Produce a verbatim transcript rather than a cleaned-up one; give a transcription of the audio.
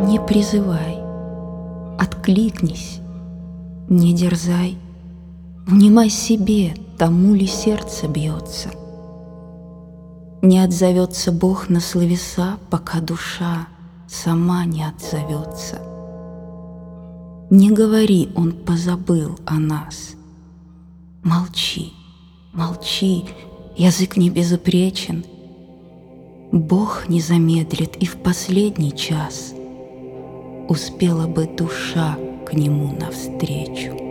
Не призывай, откликнись, не дерзай, внимай себе, тому ли сердце бьется. Не отзовется Бог на словеса, пока душа сама не отзовется. Не говори, Он позабыл о нас. Молчи, молчи, язык не безупречен. Бог не замедлит, и в последний час успела бы душа к Нему навстречу.